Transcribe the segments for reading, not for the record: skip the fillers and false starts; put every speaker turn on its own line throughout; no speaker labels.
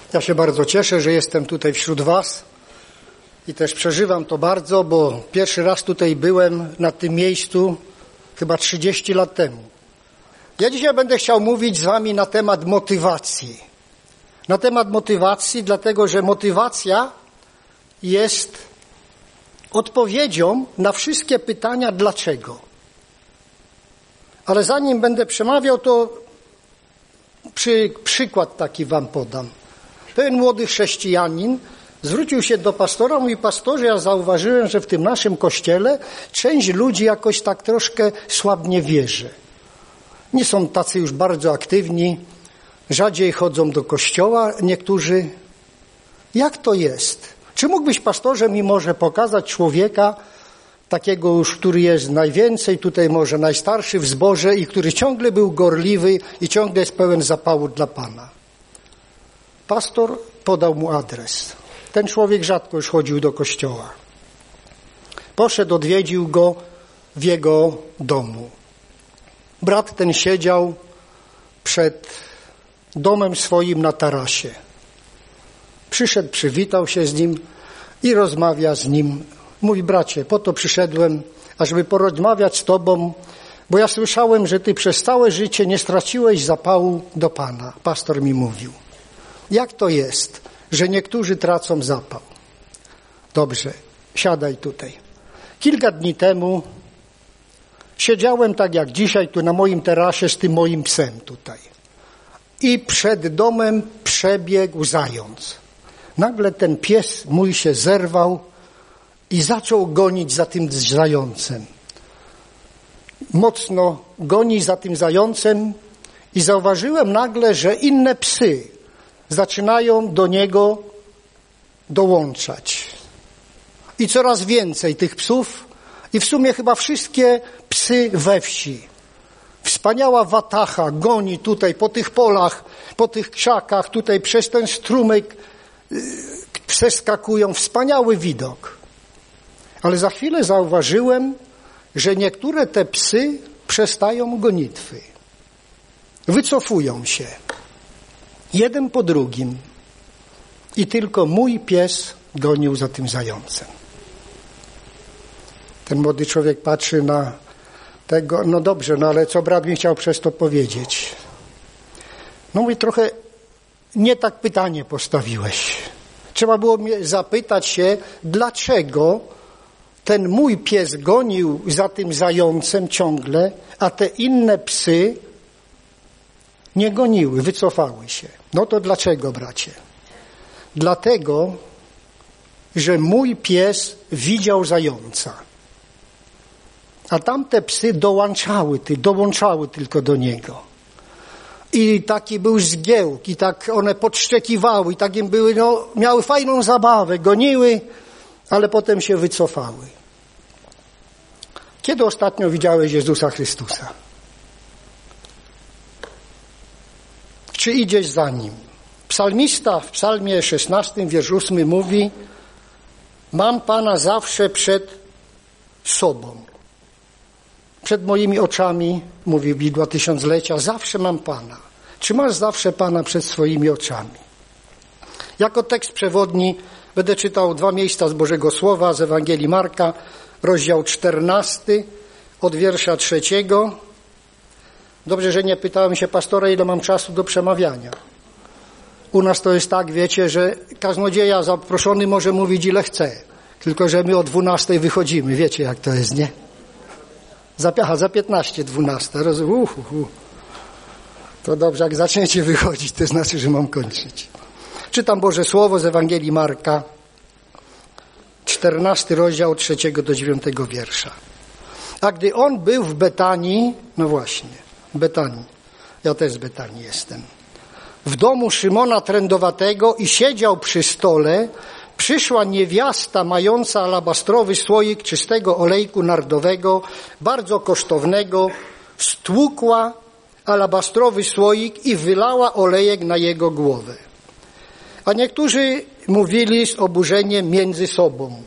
Ja się bardzo cieszę, że jestem tutaj wśród was i też przeżywam to bardzo, bo pierwszy raz tutaj byłem na tym miejscu chyba 30 lat temu. Ja dzisiaj będę chciał mówić z wami na temat motywacji. Na temat motywacji, dlatego że motywacja jest odpowiedzią na wszystkie pytania dlaczego. Ale zanim będę przemawiał, to przykład taki wam podam. Pewien młody chrześcijanin zwrócił się do pastora, mówi: pastorze, ja zauważyłem, że w tym naszym kościele część ludzi jakoś tak troszkę słabnie wierzy. Nie są tacy już bardzo aktywni, rzadziej chodzą do kościoła niektórzy. Jak to jest? Czy mógłbyś, pastorze, mi może pokazać człowieka takiego już, który jest najwięcej, tutaj może najstarszy w zborze i który ciągle był gorliwy i ciągle jest pełen zapału dla Pana? Pastor podał mu adres. Ten człowiek rzadko już chodził do kościoła. Poszedł, odwiedził go w jego domu. Brat ten siedział przed domem swoim na tarasie. Przyszedł, przywitał się z nim i rozmawia z nim. Mówi: bracie, po to przyszedłem, ażeby porozmawiać z tobą, bo ja słyszałem, że ty przez całe życie nie straciłeś zapału do Pana. Pastor mi mówił. Jak to jest, że niektórzy tracą zapał? Dobrze, siadaj tutaj. Kilka dni temu siedziałem tak jak dzisiaj tu na moim tarasie z tym moim psem tutaj. I przed domem przebiegł zając. Nagle ten pies mój się zerwał i zaczął gonić za tym zającem. Mocno goni za tym zającem i zauważyłem nagle, że inne psy zaczynają do niego dołączać. I coraz więcej tych psów i w sumie chyba wszystkie psy we wsi. Wspaniała watacha goni tutaj po tych polach, po tych krzakach, tutaj przez ten strumyk przeskakują. Wspaniały widok. Ale za chwilę zauważyłem, że niektóre te psy przestają gonitwy. Wycofują się. Jeden po drugim. I tylko mój pies gonił za tym zającem. Ten młody człowiek patrzy na tego: no dobrze, no ale co brat mi chciał przez to powiedzieć? No mówi: trochę nie tak pytanie postawiłeś. Trzeba było mnie zapytać się, dlaczego ten mój pies gonił za tym zającem ciągle, a te inne psy nie goniły, wycofały się. No to dlaczego, bracie? Dlatego, że mój pies widział zająca, a tamte psy dołączały tylko do niego. I taki był zgiełk, i tak one podszczekiwały, i takim były, miały fajną zabawę, goniły, ale potem się wycofały. Kiedy ostatnio widziałeś Jezusa Chrystusa? Czy idziesz za Nim? Psalmista w psalmie 16, wiersz 8 mówi: mam Pana zawsze przed sobą. Przed moimi oczami, mówi Biblia Tysiąclecia, zawsze mam Pana. Czy masz zawsze Pana przed swoimi oczami? Jako tekst przewodni będę czytał 2 miejsca z Bożego Słowa, z Ewangelii Marka, rozdział 14, od wiersza 3. Dobrze, że nie pytałem się pastora, ile mam czasu do przemawiania. U nas to jest tak, wiecie, że kaznodzieja zaproszony może mówić ile chce, tylko że my o 12 wychodzimy. Wiecie, jak to jest, nie? Za 15, 12. To dobrze, jak zaczniecie wychodzić, to znaczy, że mam kończyć. Czytam Boże Słowo z Ewangelii Marka, 14 rozdział, 3 do 9 wiersza. A gdy on był w Betanii, no właśnie, Betanii, ja też z Betanii jestem, w domu Szymona Trędowatego i siedział przy stole, przyszła niewiasta mająca alabastrowy słoik czystego olejku nardowego, bardzo kosztownego, stłukła alabastrowy słoik i wylała olejek na jego głowę. A niektórzy mówili z oburzeniem między sobą: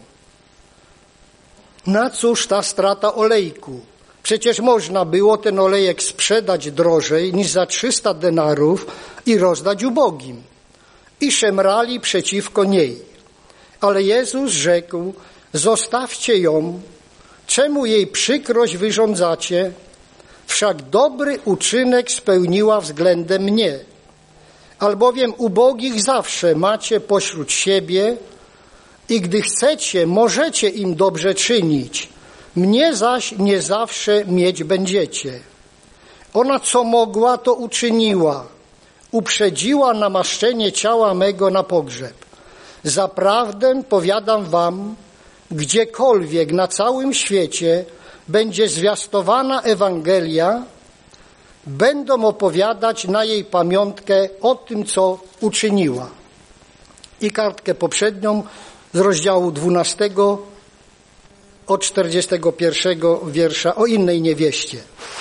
na cóż ta strata olejku? Przecież można było ten olejek sprzedać drożej niż za 300 denarów i rozdać ubogim. i szemrali przeciwko niej. Ale Jezus rzekł: zostawcie ją, czemu jej przykrość wyrządzacie? Wszak dobry uczynek spełniła względem mnie. Albowiem ubogich zawsze macie pośród siebie i gdy chcecie, możecie im dobrze czynić. Mnie zaś nie zawsze mieć będziecie. Ona co mogła, to uczyniła. Uprzedziła namaszczenie ciała mego na pogrzeb. Zaprawdę powiadam wam, gdziekolwiek na całym świecie będzie zwiastowana Ewangelia, będą opowiadać na jej pamiątkę o tym, co uczyniła. I kartkę poprzednią z rozdziału 12 od 41 wiersza o innej niewieście.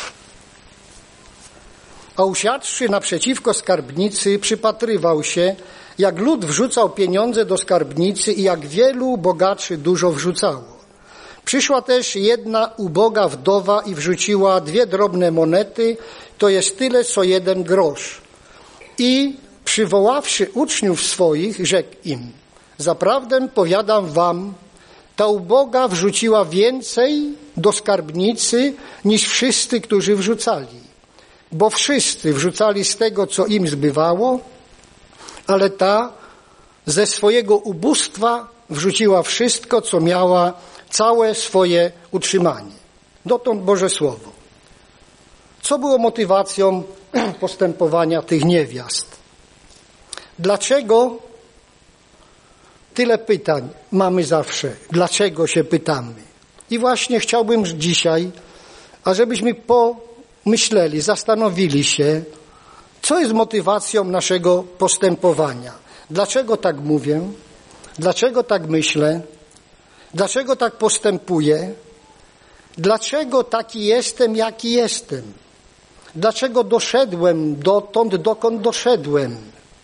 A usiadłszy naprzeciwko skarbnicy, przypatrywał się, jak lud wrzucał pieniądze do skarbnicy i jak wielu bogaczy dużo wrzucało. Przyszła też jedna uboga wdowa i wrzuciła 2 drobne monety, to jest tyle, co 1 grosz. I przywoławszy uczniów swoich, rzekł im: zaprawdę powiadam wam, ta uboga wrzuciła więcej do skarbnicy niż wszyscy, którzy wrzucali. Bo wszyscy wrzucali z tego, co im zbywało, ale ta ze swojego ubóstwa wrzuciła wszystko, co miała, całe swoje utrzymanie. Dotąd Boże Słowo. Co było motywacją postępowania tych niewiast? Dlaczego tyle pytań mamy zawsze? Dlaczego się pytamy? I właśnie chciałbym dzisiaj, ażebyśmy pomyśleli, zastanowili się, co jest motywacją naszego postępowania. Dlaczego tak mówię? Dlaczego tak myślę? Dlaczego tak postępuję? Dlaczego taki jestem, jaki jestem? Dlaczego doszedłem dotąd, dokąd doszedłem?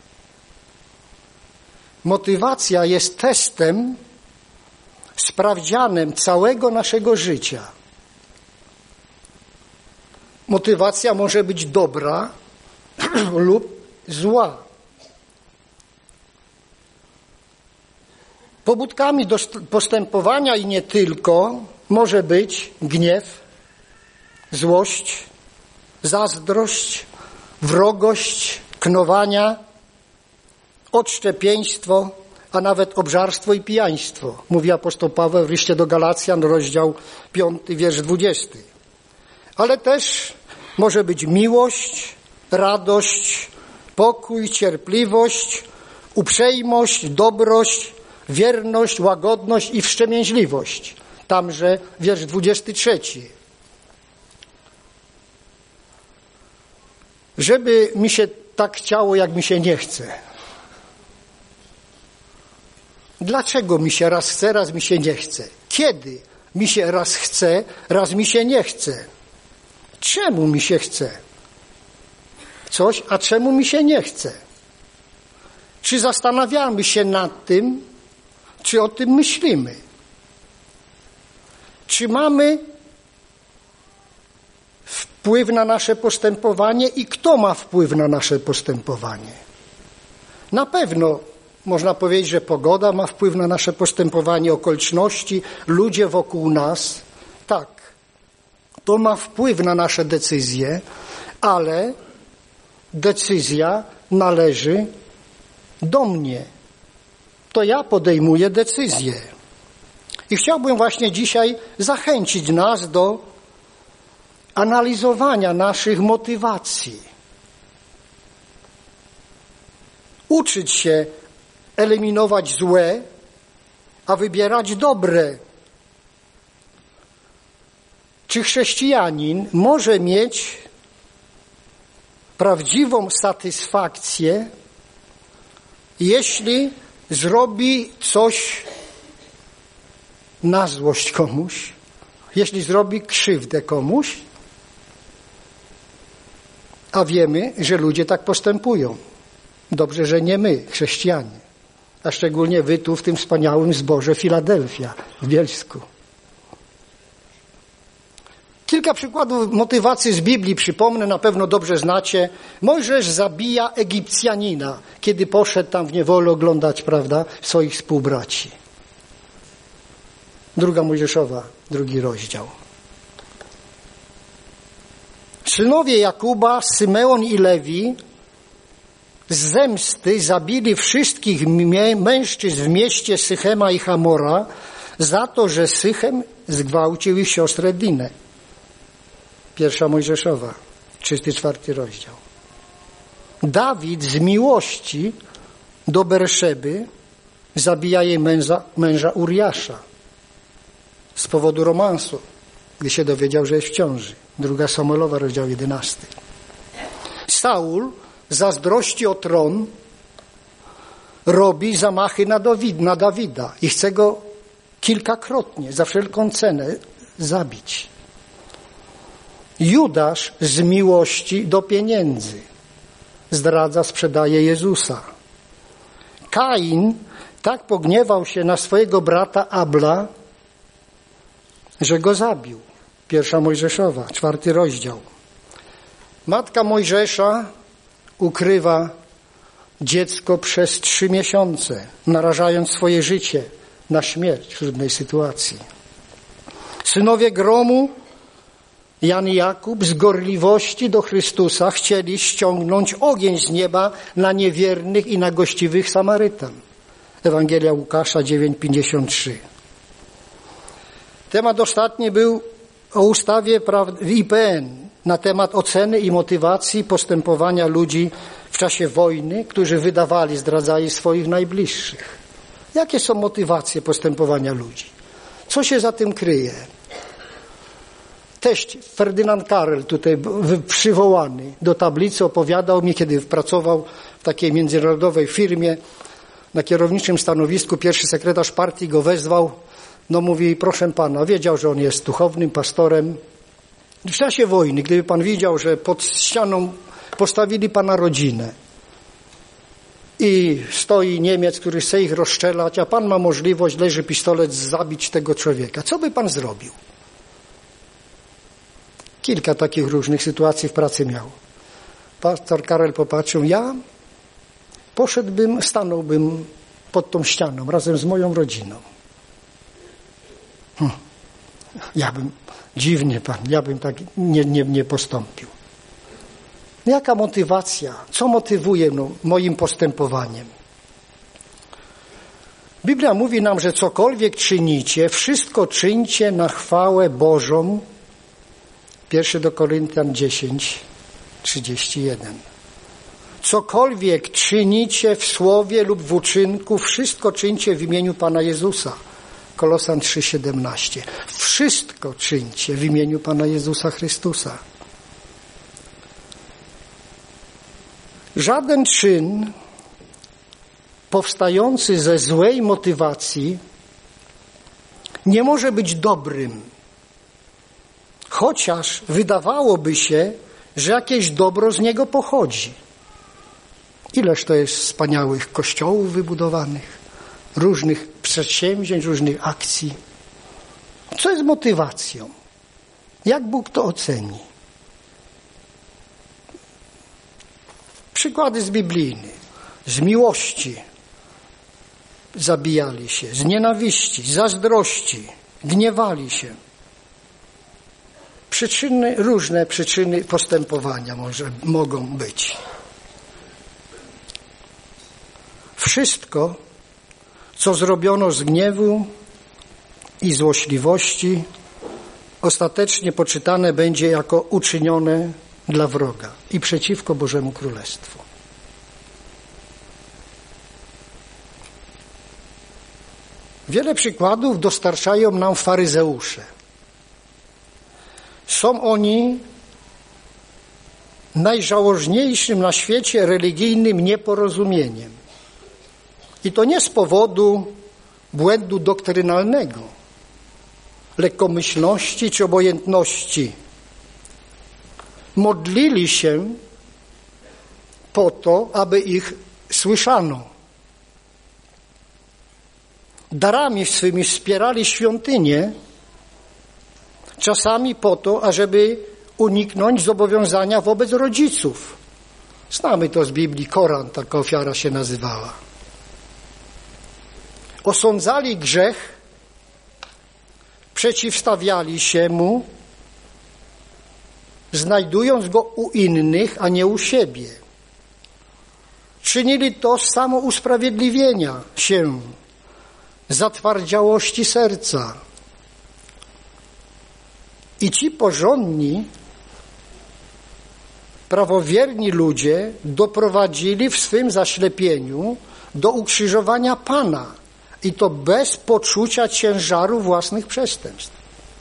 Motywacja jest testem, sprawdzianem całego naszego życia. Motywacja może być dobra lub zła. Pobudkami do postępowania i nie tylko może być gniew, złość, zazdrość, wrogość, knowania, odszczepieństwo, a nawet obżarstwo i pijaństwo. Mówi apostoł Paweł w liście do Galacjan, rozdział 5, wiersz 20. Ale też może być miłość, radość, pokój, cierpliwość, uprzejmość, dobroć, wierność, łagodność i wstrzemięźliwość. Tamże wiersz 23. Żeby mi się tak chciało, jak mi się nie chce. Dlaczego mi się raz chce, raz mi się nie chce? Kiedy mi się raz chce, raz mi się nie chce? Czemu mi się chce coś, a czemu mi się nie chce? Czy zastanawiamy się nad tym, czy o tym myślimy? Czy mamy wpływ na nasze postępowanie i kto ma wpływ na nasze postępowanie? Na pewno można powiedzieć, że pogoda ma wpływ na nasze postępowanie, okoliczności, ludzie wokół nas. Tak, to ma wpływ na nasze decyzje, ale decyzja należy do mnie. To ja podejmuję decyzję. I chciałbym właśnie dzisiaj zachęcić nas do analizowania naszych motywacji. Uczyć się eliminować złe, a wybierać dobre. Czy chrześcijanin może mieć prawdziwą satysfakcję, jeśli zrobi coś na złość komuś, jeśli zrobi krzywdę komuś? A wiemy, że ludzie tak postępują. Dobrze, że nie my, chrześcijanie, a szczególnie wy tu w tym wspaniałym zborze Filadelfia w Bielsku. Kilka Kilka przykładów motywacji z Biblii przypomnę, na pewno dobrze znacie. Mojżesz zabija Egipcjanina, kiedy poszedł tam w niewolę oglądać, prawda, swoich współbraci. 2 Mojżeszowa, 2 rozdział. Synowie Jakuba, Symeon i Lewi z zemsty zabili wszystkich mężczyzn w mieście Sychema i Hamora za to, że Sychem zgwałcił ich siostrę Dinę. 1 Mojżeszowa, 34 rozdział. Dawid z miłości do Berszeby zabija jej męża Uriasza z powodu romansu, gdy się dowiedział, że jest w ciąży. 2 Samuelowa, rozdział 11. Saul zazdrości o tron, robi zamachy na Dawida i chce go kilkakrotnie, za wszelką cenę zabić. Judasz z miłości do pieniędzy zdradza, sprzedaje Jezusa. Kain tak pogniewał się na swojego brata Abla, że go zabił. 1 Mojżeszowa, 4 rozdział. Matka Mojżesza ukrywa dziecko przez 3 miesiące, narażając swoje życie na śmierć w trudnej sytuacji. Synowie gromu, Jan i Jakub, z gorliwości do Chrystusa chcieli ściągnąć ogień z nieba na niewiernych i na gościwych Samarytan. Ewangelia Łukasza 9:53. Temat ostatni był o ustawie IPN na temat oceny i motywacji postępowania ludzi w czasie wojny, którzy wydawali, zdradzali swoich najbliższych. Jakie są motywacje postępowania ludzi? Co się za tym kryje? Teść Ferdynand Karel, tutaj przywołany do tablicy, opowiadał mi, kiedy pracował w takiej międzynarodowej firmie na kierowniczym stanowisku, pierwszy sekretarz partii go wezwał. No mówi, proszę pana, wiedział, że on jest duchownym pastorem. W czasie wojny, gdyby pan widział, że pod ścianą postawili pana rodzinę i stoi Niemiec, który chce ich rozstrzelać, a pan ma możliwość, leży pistolet, zabić tego człowieka. Co by pan zrobił? Kilka takich różnych sytuacji w pracy miał. Pastor Karel popatrzył, ja stanąłbym pod tą ścianą razem z moją rodziną. Ja bym tak nie postąpił. Jaka motywacja? Co motywuje moim postępowaniem? Biblia mówi nam, że cokolwiek czynicie, wszystko czyńcie na chwałę Bożą. 1 do Koryntian 10:31. Cokolwiek czynicie w słowie lub w uczynku, wszystko czyńcie w imieniu Pana Jezusa. Kolosan 3:17. Wszystko czyńcie w imieniu Pana Jezusa Chrystusa. Żaden czyn powstający ze złej motywacji nie może być dobrym, chociaż wydawałoby się, że jakieś dobro z niego pochodzi. Ileż to jest wspaniałych kościołów wybudowanych, różnych przedsięwzięć, różnych akcji. Co jest motywacją? Jak Bóg to oceni? Przykłady z biblijnych. Z miłości zabijali się, z nienawiści, zazdrości, gniewali się. Różne przyczyny postępowania mogą być. Wszystko, co zrobiono z gniewu i złośliwości, ostatecznie poczytane będzie jako uczynione dla wroga i przeciwko Bożemu Królestwu. Wiele przykładów dostarczają nam faryzeusze. Są oni najżałożniejszym na świecie religijnym nieporozumieniem. I to nie z powodu błędu doktrynalnego, lekkomyślności czy obojętności. Modlili się po to, aby ich słyszano. Darami swymi wspierali świątynię, Czasami po to, ażeby uniknąć zobowiązania wobec rodziców. Znamy to z Biblii, Koran, taka ofiara się nazywała. Osądzali grzech, przeciwstawiali się mu, znajdując go u innych, a nie u siebie. Czynili to z samousprawiedliwienia się, zatwardziałości serca. I ci porządni, prawowierni ludzie doprowadzili w swym zaślepieniu do ukrzyżowania Pana i to bez poczucia ciężaru własnych przestępstw.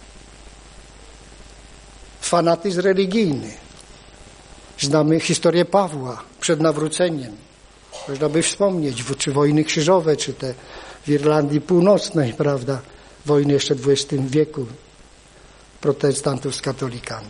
Fanatyzm religijny. Znamy historię Pawła przed nawróceniem. Można by wspomnieć, czy wojny krzyżowe, czy te w Irlandii Północnej, prawda, wojny jeszcze w XX wieku protestantów z katolikami.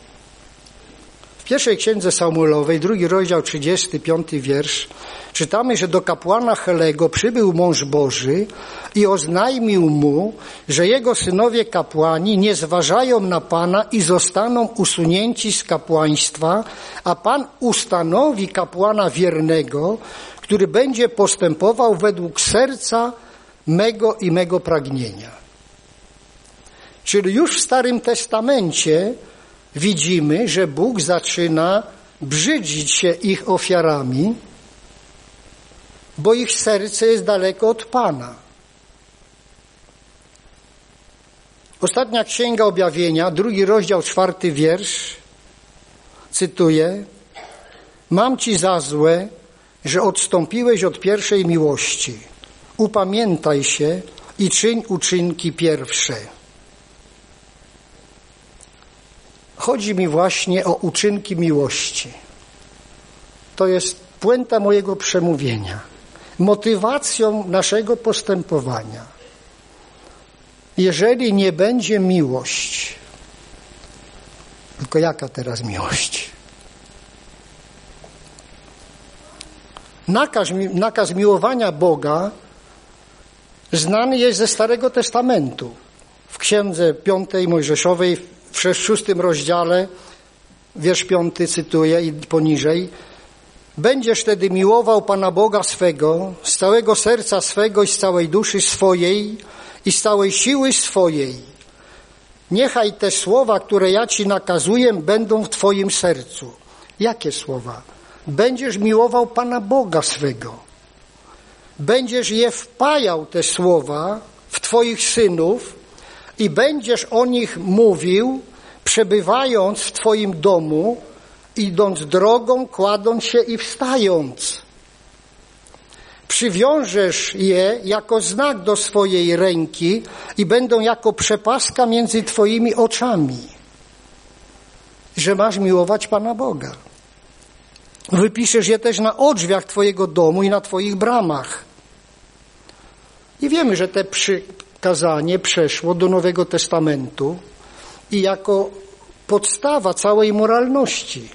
W pierwszej księdze Samuelowej, 2 rozdział, 35 wiersz, czytamy, że do kapłana Helego przybył mąż Boży i oznajmił mu, że jego synowie kapłani nie zważają na Pana i zostaną usunięci z kapłaństwa, a Pan ustanowi kapłana wiernego, który będzie postępował według serca mego i mego pragnienia. Czyli już w Starym Testamencie widzimy, że Bóg zaczyna brzydzić się ich ofiarami, bo ich serce jest daleko od Pana. Ostatnia Księga Objawienia, 2 rozdział, 4 wiersz, cytuję: Mam ci za złe, że odstąpiłeś od pierwszej miłości. Upamiętaj się i czyń uczynki pierwsze. Chodzi mi właśnie o uczynki miłości. To jest puenta mojego przemówienia. Motywacją naszego postępowania. Jeżeli nie będzie miłość, tylko jaka teraz miłość? Nakaz miłowania Boga znany jest ze Starego Testamentu. W Księdze 5 Mojżeszowej, w 6 rozdziale, wiersz 5 cytuję i poniżej: Będziesz wtedy miłował Pana Boga swego z całego serca swego i z całej duszy swojej i z całej siły swojej. Niechaj te słowa, które ja ci nakazuję, będą w twoim sercu. Jakie słowa? Będziesz miłował Pana Boga swego. Będziesz je wpajał, te słowa, w twoich synów i będziesz o nich mówił, przebywając w twoim domu, idąc drogą, kładąc się i wstając. Przywiążesz je jako znak do swojej ręki i będą jako przepaska między twoimi oczami, że masz miłować Pana Boga. Wypiszesz je też na drzwiach twojego domu i na twoich bramach. I wiemy, że te przykazanie przeszło do Nowego Testamentu i jako podstawa całej moralności.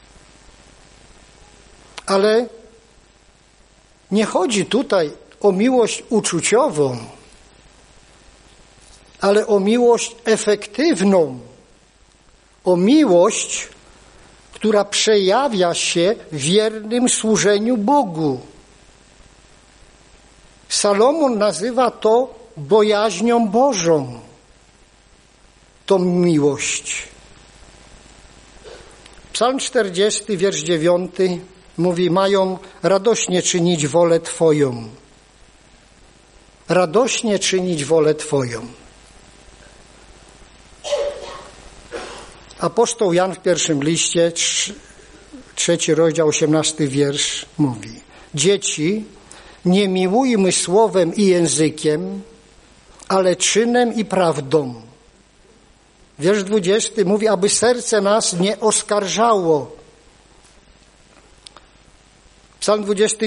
Ale nie chodzi tutaj o miłość uczuciową, ale o miłość efektywną, o miłość, która przejawia się w wiernym służeniu Bogu. Salomon nazywa to bojaźnią Bożą, tą miłość. Psalm 40, wiersz 9 mówi: mają radośnie czynić wolę Twoją. Radośnie czynić wolę Twoją. Apostoł Jan w pierwszym liście, 3 rozdział, 18 wiersz mówi: dzieci, nie miłujmy słowem i językiem, ale czynem i prawdą. Wiersz 20 mówi, aby serce nas nie oskarżało. Psalm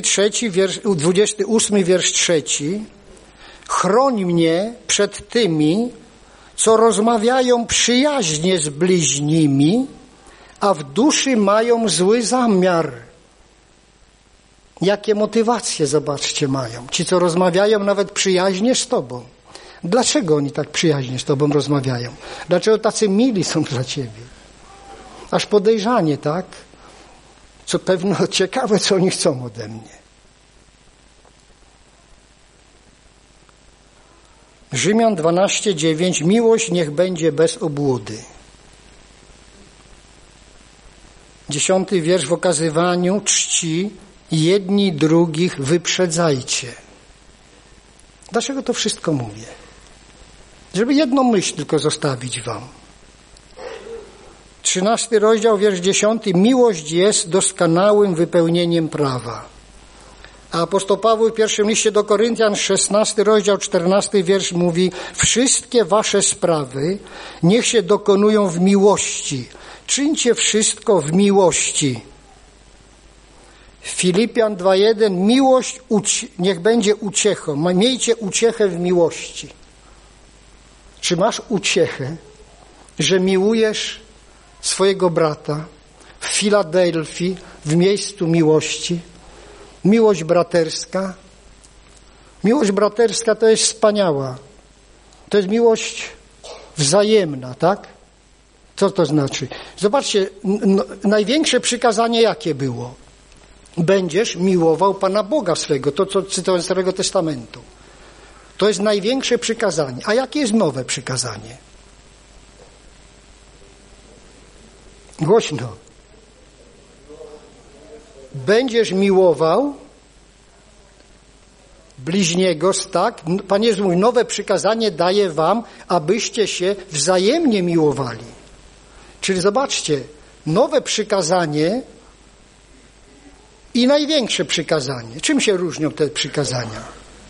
28, wiersz 3. Chroń mnie przed tymi, co rozmawiają przyjaźnie z bliźnimi, a w duszy mają zły zamiar. Jakie motywacje, zobaczcie, mają. Ci, co rozmawiają nawet przyjaźnie z Tobą, Dlaczego oni tak przyjaźnie z Tobą rozmawiają? Dlaczego tacy mili są dla Ciebie? Aż podejrzanie, tak? Co pewno ciekawe, co oni chcą ode mnie. Rzymian 12:9. Miłość niech będzie bez obłudy. 10 wiersz. W okazywaniu czci jedni drugich wyprzedzajcie. Dlaczego to wszystko mówię? Żeby jedną myśl tylko zostawić wam. 13 rozdział, wiersz 10. Miłość jest doskonałym wypełnieniem prawa. A apostoł Paweł w pierwszym liście do Koryntian, 16 rozdział, 14 wiersz mówi: wszystkie wasze sprawy niech się dokonują w miłości. Czyńcie wszystko w miłości. Filipian 2:1. Miłość niech będzie uciechą. Miejcie uciechę w miłości. Czy masz uciechę, że miłujesz swojego brata w Filadelfii, w miejscu miłości? Miłość braterska. Miłość braterska to jest wspaniała. To jest miłość wzajemna, tak? Co to znaczy? Zobaczcie, największe przykazanie jakie było? Będziesz miłował Pana Boga swego, to co cytałem z Starego Testamentu. To jest największe przykazanie. A jakie jest nowe przykazanie? Głośno. Będziesz miłował bliźniego, tak? Pan Jezus mówi, nowe przykazanie daję wam, abyście się wzajemnie miłowali. Czyli zobaczcie, nowe przykazanie i największe przykazanie. Czym się różnią te przykazania?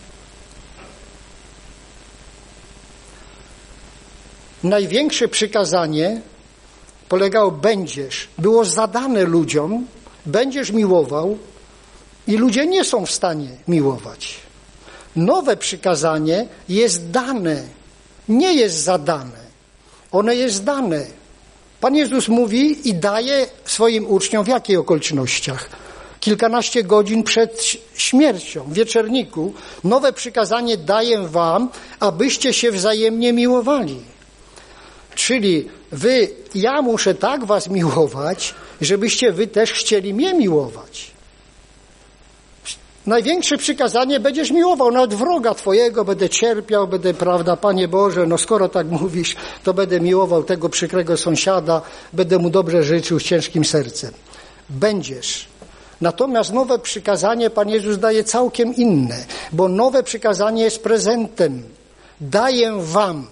Największe przykazanie polegało było zadane ludziom, będziesz miłował i ludzie nie są w stanie miłować. Nowe przykazanie jest dane, nie jest zadane. Ono jest dane. Pan Jezus mówi i daje swoim uczniom w jakich okolicznościach? Kilkanaście godzin przed śmiercią, w wieczerniku, nowe przykazanie daję wam, abyście się wzajemnie miłowali. Czyli ja muszę tak was miłować, żebyście wy też chcieli mnie miłować. Największe przykazanie, będziesz miłował, nawet wroga twojego, będę cierpiał, prawda, Panie Boże, no skoro tak mówisz, to będę miłował tego przykrego sąsiada, będę mu dobrze życzył z ciężkim sercem. Będziesz. Natomiast nowe przykazanie Pan Jezus daje całkiem inne, bo nowe przykazanie jest prezentem. Daję wam,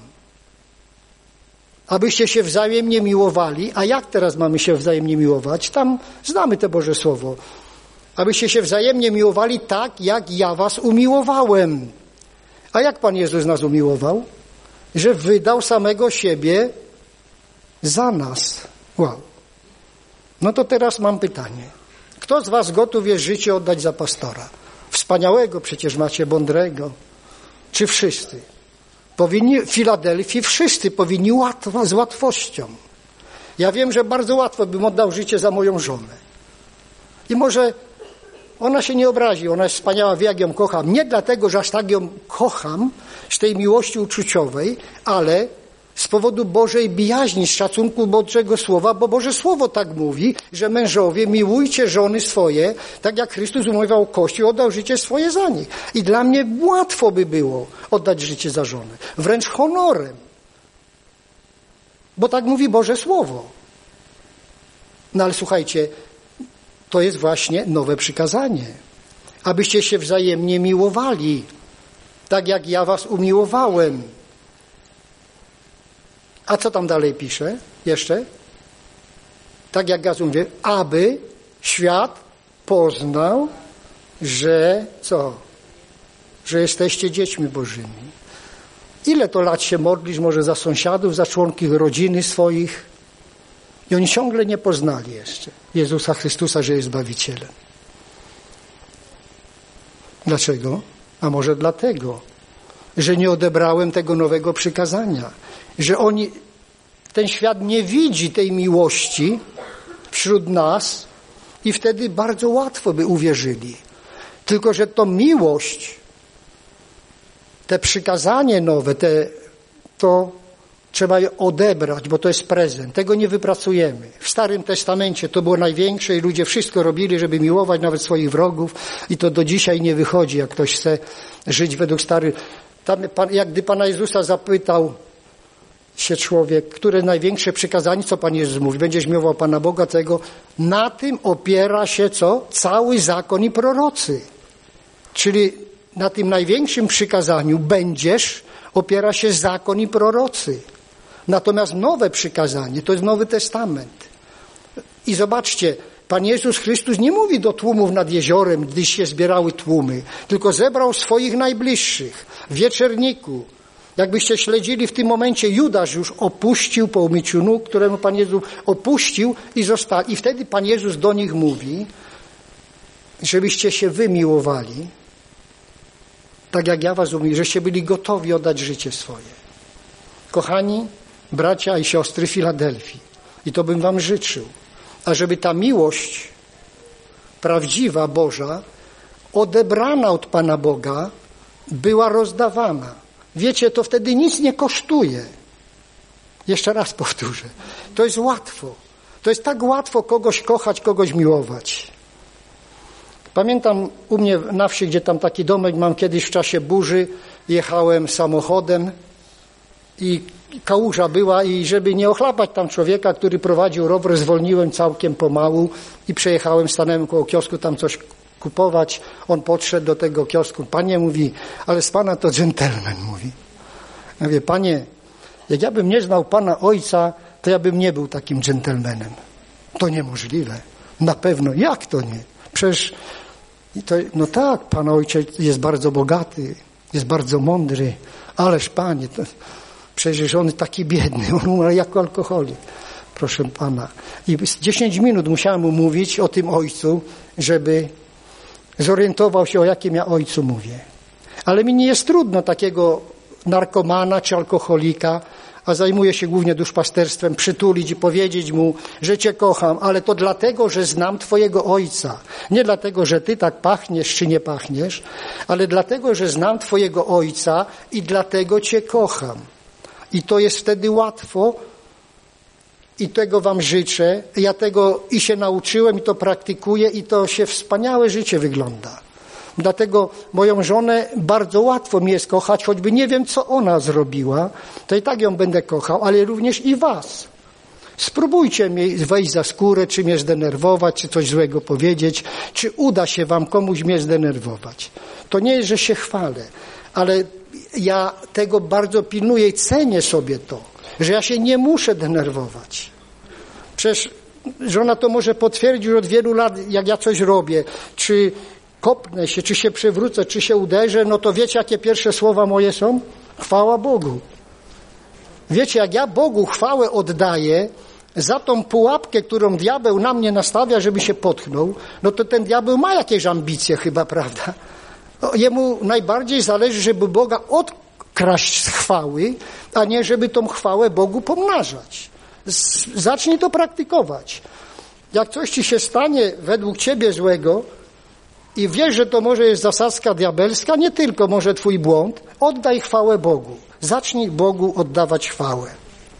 abyście się wzajemnie miłowali. A jak teraz mamy się wzajemnie miłować? Tam znamy to Boże Słowo. Abyście się wzajemnie miłowali tak, jak ja was umiłowałem. A jak Pan Jezus nas umiłował? Że wydał samego siebie za nas. Wow. No to teraz mam pytanie. Kto z was gotów jest życie oddać za pastora? Wspaniałego przecież macie, mądrego. Czy wszyscy? W Filadelfii wszyscy powinni z łatwością. Ja wiem, że bardzo łatwo bym oddał życie za moją żonę. I może ona się nie obrazi, ona jest wspaniała, wie jak ją kocham. Nie dlatego, że aż tak ją kocham, z tej miłości uczuciowej, ale z powodu Bożej bijaźni, z szacunku Bożego Słowa, bo Boże Słowo tak mówi, że mężowie miłujcie żony swoje, tak jak Chrystus umiłował Kościół, oddał życie swoje za nich. I dla mnie łatwo by było oddać życie za żonę. Wręcz honorem. Bo tak mówi Boże Słowo. No ale słuchajcie, to jest właśnie nowe przykazanie. Abyście się wzajemnie miłowali, tak jak ja was umiłowałem. A co tam dalej pisze jeszcze? Tak jak Gaz mówi, aby świat poznał, że co? Że jesteście dziećmi Bożymi. Ile to lat się modlisz może za sąsiadów, za członków rodziny swoich? I oni ciągle nie poznali jeszcze Jezusa Chrystusa, że jest Zbawicielem. Dlaczego? A może dlatego, że nie odebrałem tego nowego przykazania. Że ten świat nie widzi tej miłości wśród nas i wtedy bardzo łatwo by uwierzyli. Tylko że to miłość te przykazanie nowe, to trzeba je odebrać, bo to jest prezent. Tego nie wypracujemy. W Starym Testamencie to było największe i ludzie wszystko robili, żeby miłować nawet swoich wrogów i to do dzisiaj nie wychodzi, jak ktoś chce żyć według starych. Jak gdy Pana Jezusa zapytał się człowiek, które największe przykazanie, co Pan Jezus mówi? Będziesz miłował Pana Boga tego. Na tym opiera się co? Cały zakon i prorocy. Czyli na tym największym przykazaniu opiera się zakon i prorocy. Natomiast nowe przykazanie to jest Nowy Testament. I zobaczcie, Pan Jezus Chrystus nie mówi do tłumów nad jeziorem, gdy się zbierały tłumy, tylko zebrał swoich najbliższych w wieczerniku. Jakbyście śledzili w tym momencie, Judasz już opuścił po umyciu nóg, któremu Pan Jezus opuścił i został. I wtedy Pan Jezus do nich mówi, żebyście się wymiłowali, tak jak ja was umiłuję, żeście byli gotowi oddać życie swoje. Kochani bracia i siostry Filadelfii, i to bym wam życzył, ażeby ta miłość prawdziwa, Boża, odebrana od Pana Boga, była rozdawana. Wiecie, to wtedy nic nie kosztuje. Jeszcze raz powtórzę. To jest łatwo. To jest tak łatwo kogoś kochać, kogoś miłować. Pamiętam u mnie na wsi, gdzie tam taki domek mam, kiedyś w czasie burzy jechałem samochodem i kałuża była i żeby nie ochlapać tam człowieka, który prowadził rower, zwolniłem całkiem pomału i przejechałem, stanąłem koło kiosku tam coś kupować. On podszedł do tego kiosku. Panie, mówi, ale z Pana to dżentelmen, mówi. Ja mówię, Panie, jak ja bym nie znał Pana Ojca, to ja bym nie był takim dżentelmenem. To niemożliwe. Na pewno. Jak to nie? Przecież no tak, Pan Ojciec jest bardzo bogaty, jest bardzo mądry, ależ Panie, przecież on taki biedny, on umarł jako alkoholik. Proszę Pana. I 10 minut musiałem mu mówić o tym Ojcu, żeby zorientował się, o jakim ja Ojcu mówię. Ale mi nie jest trudno takiego narkomana czy alkoholika, a zajmuję się głównie duszpasterstwem, przytulić i powiedzieć mu, że Cię kocham, ale to dlatego, że znam Twojego Ojca. Nie dlatego, że Ty tak pachniesz czy nie pachniesz, ale dlatego, że znam Twojego Ojca i dlatego Cię kocham. I to jest wtedy łatwo i tego wam życzę. Ja tego i się nauczyłem i to praktykuję i to się wspaniałe życie wygląda. Dlatego moją żonę bardzo łatwo mi jest kochać, choćby nie wiem, co ona zrobiła, to i tak ją będę kochał, ale również i was. Spróbujcie mi wejść za skórę, czy mnie zdenerwować, czy coś złego powiedzieć, czy uda się wam komuś mnie zdenerwować. To nie jest, że się chwalę, ale ja tego bardzo pilnuję i cenię sobie to, że ja się nie muszę denerwować. Przecież żona to może potwierdzić od wielu lat, jak ja coś robię, czy kopnę się, czy się przewrócę, czy się uderzę, no to wiecie, jakie pierwsze słowa moje są? Chwała Bogu. Wiecie, jak ja Bogu chwałę oddaję za tą pułapkę, którą diabeł na mnie nastawia, żeby się potknął, no to ten diabeł ma jakieś ambicje chyba, prawda? No, jemu najbardziej zależy, żeby Boga odkraść z chwały, a nie żeby tą chwałę Bogu pomnażać. Zacznij to praktykować. Jak coś ci się stanie według ciebie złego i wiesz, że to może jest zasadzka diabelska, nie tylko może twój błąd, oddaj chwałę Bogu. Zacznij Bogu oddawać chwałę.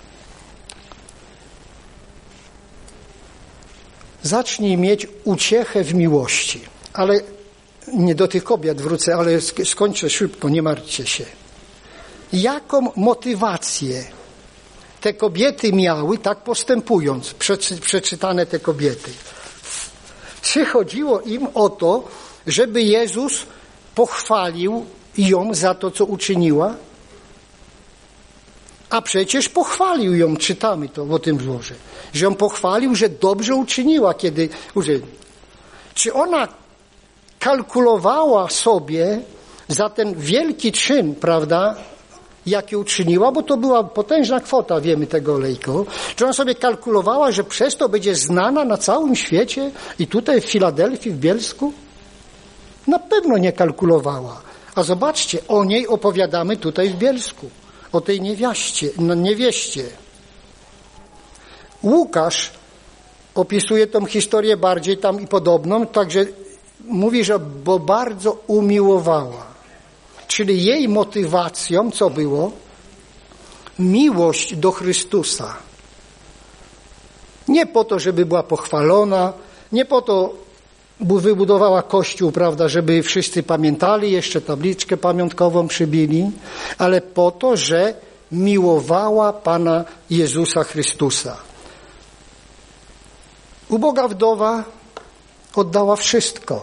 Zacznij mieć uciechę w miłości. Ale nie do tych kobiet wrócę, ale skończę szybko, nie martwcie się. Jaką motywację te kobiety miały, tak postępując, przeczytane te kobiety? Czy chodziło im o to, żeby Jezus pochwalił ją za to, co uczyniła? A przecież pochwalił ją, czytamy to o tym złoże, że ją pochwalił, że dobrze uczyniła, kiedy uczyniła. Czy ona kalkulowała sobie za ten wielki czyn, prawda, jaki uczyniła, bo to była potężna kwota, wiemy tego olejku. Czy ona sobie kalkulowała, że przez to będzie znana na całym świecie i tutaj w Filadelfii, w Bielsku? Na pewno nie kalkulowała. A zobaczcie, o niej opowiadamy tutaj w Bielsku. O tej niewieście. Łukasz opisuje tą historię bardziej tam i podobną, także mówi, że bo bardzo umiłowała. Czyli jej motywacją co było? Miłość do Chrystusa. Nie po to, żeby była pochwalona, nie po to wybudowała kościół, prawda, żeby wszyscy pamiętali, jeszcze tabliczkę pamiątkową przybili, ale po to, że miłowała Pana Jezusa Chrystusa. Uboga wdowa oddała wszystko.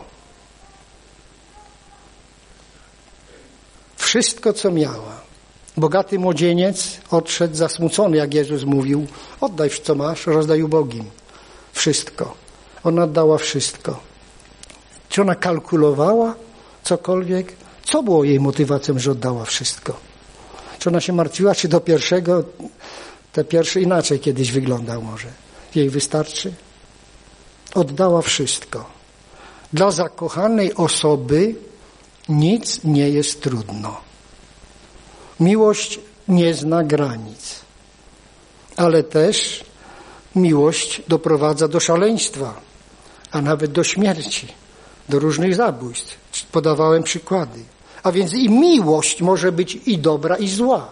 Wszystko, co miała. Bogaty młodzieniec odszedł zasmucony, jak Jezus mówił, oddaj, co masz, rozdaj ubogim. Wszystko. Ona oddała wszystko. Czy ona kalkulowała cokolwiek? Co było jej motywacją, że oddała wszystko? Czy ona się martwiła, czy do pierwszego, te pierwszy inaczej kiedyś wyglądał może? Jej wystarczy? Oddała wszystko. Dla zakochanej osoby nic nie jest trudno. Miłość nie zna granic, ale też miłość doprowadza do szaleństwa, a nawet do śmierci, do różnych zabójstw. Podawałem przykłady. A więc i miłość może być i dobra, i zła.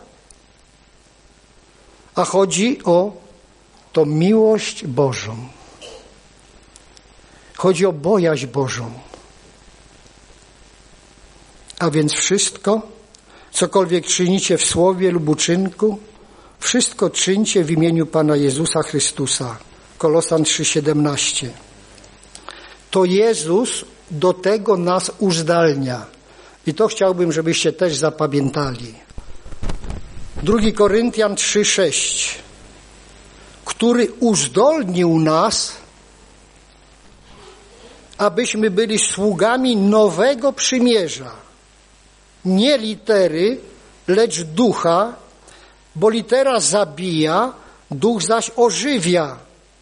A chodzi o tą miłość Bożą. Chodzi o bojaźń Bożą. A więc wszystko, cokolwiek czynicie w słowie lub uczynku, wszystko czyńcie w imieniu Pana Jezusa Chrystusa. Kolosan 3,17. To Jezus do tego nas uzdalnia. I to chciałbym, żebyście też zapamiętali. 2 Koryntian 3,6. Który uzdolnił nas, abyśmy byli sługami nowego przymierza. Nie litery, lecz ducha, bo litera zabija, duch zaś ożywia.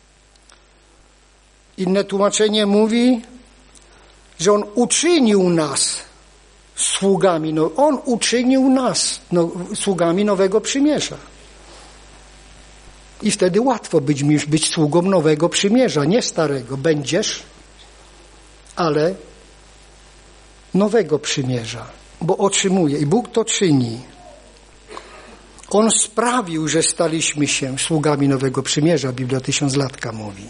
Inne tłumaczenie mówi, że On uczynił nas sługami. No, On uczynił nas sługami nowego przymierza. I wtedy łatwo być sługą nowego przymierza, nie starego. Będziesz, ale nowego przymierza, bo otrzymuje. I Bóg to czyni. On sprawił, że staliśmy się sługami nowego przymierza. Biblia tysiąclatka mówi.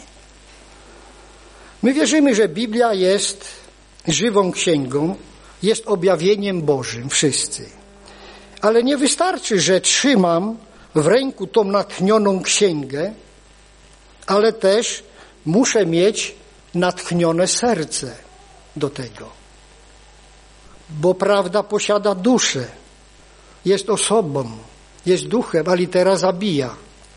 My wierzymy, że Biblia jest żywą księgą, jest objawieniem Bożym, wszyscy. Ale nie wystarczy, że trzymam w ręku tą natchnioną księgę, ale też muszę mieć natchnione serce do tego. Bo prawda posiada duszę, jest osobą, jest duchem, a litera zabija.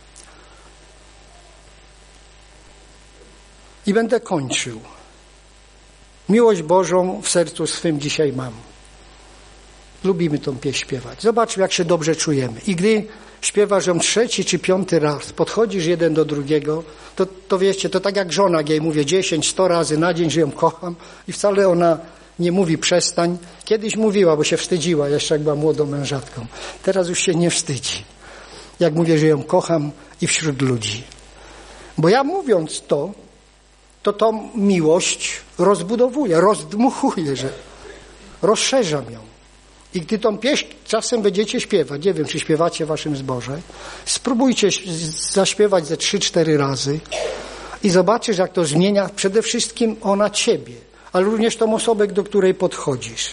I będę kończył. Miłość Bożą w sercu swym dzisiaj mam. Lubimy tą pieśń śpiewać. Zobaczmy, jak się dobrze czujemy. I gdy śpiewasz ją 3. czy 5. raz, podchodzisz jeden do drugiego, to wiecie, to tak jak żona, jak jej mówię 10, 100 razy na dzień, że ją kocham i wcale ona nie mówi przestań. Kiedyś mówiła, bo się wstydziła, jeszcze jak była młodą mężatką. Teraz już się nie wstydzi. Jak mówię, że ją kocham i wśród ludzi. Bo ja mówiąc to tą miłość rozbudowuję, rozdmuchuję, że rozszerzam ją. I gdy tą pieśń czasem będziecie śpiewać, nie wiem, czy śpiewacie w waszym zborze, spróbujcie zaśpiewać ze 3-4 razy i zobaczysz, jak to zmienia przede wszystkim ona ciebie, ale również tą osobę, do której podchodzisz.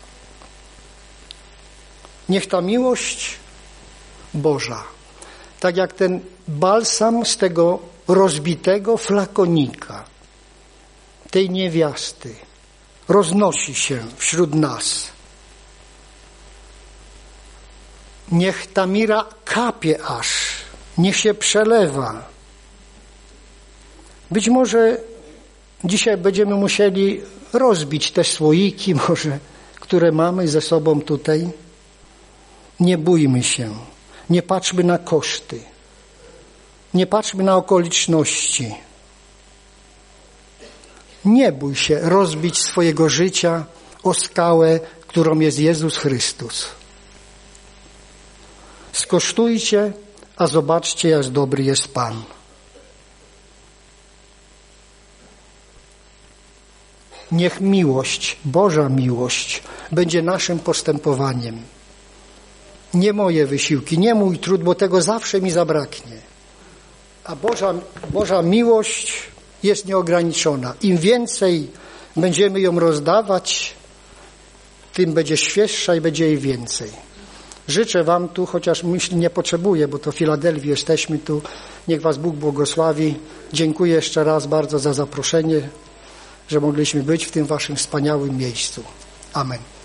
Niech ta miłość Boża, tak jak ten balsam z tego rozbitego flakonika, tej niewiasty, roznosi się wśród nas. Niech ta mira kapie aż, niech się przelewa. Być może dzisiaj będziemy musieli rozbić te słoiki, może, które mamy ze sobą tutaj. Nie bójmy się, nie patrzmy na koszty, nie patrzmy na okoliczności. Nie bój się rozbić swojego życia o skałę, którą jest Jezus Chrystus. Skosztujcie, a zobaczcie, jak dobry jest Pan. Niech miłość, Boża miłość będzie naszym postępowaniem. Nie moje wysiłki, nie mój trud, bo tego zawsze mi zabraknie. A Boża miłość jest nieograniczona. Im więcej będziemy ją rozdawać, tym będzie świeższa i będzie jej więcej. Życzę wam tu, chociaż myśli nie potrzebuję, bo to w Filadelfii jesteśmy tu. Niech was Bóg błogosławi. Dziękuję jeszcze raz bardzo za zaproszenie, że mogliśmy być w tym waszym wspaniałym miejscu. Amen.